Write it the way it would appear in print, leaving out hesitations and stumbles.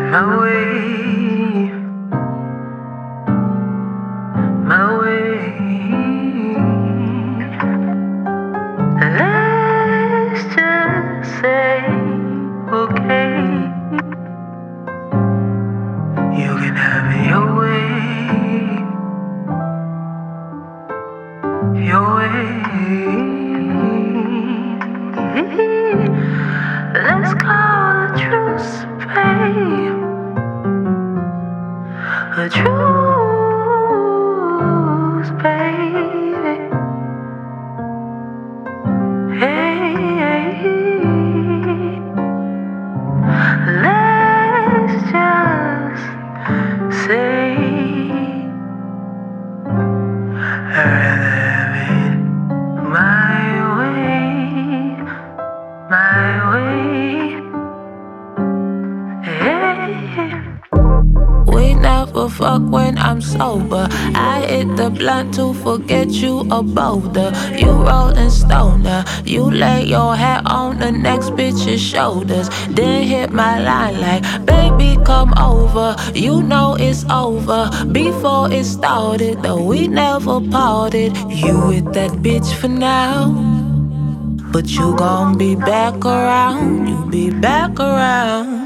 my way, my way. Let's just say, okay, you can have it your way, your way. Let's call a truce, babe. A truce, baby. Hey, let's just say I'd have it my way, my way. Hey. We never fuck when I'm sober. I hit the blunt to forget you a boulder. You rollin' stoner. You lay your hat on the next bitch's shoulders. Then hit my line like, baby, come over. You know it's over before it started. Though we never parted. You with that bitch for now, but you gon' be back around. You be back around.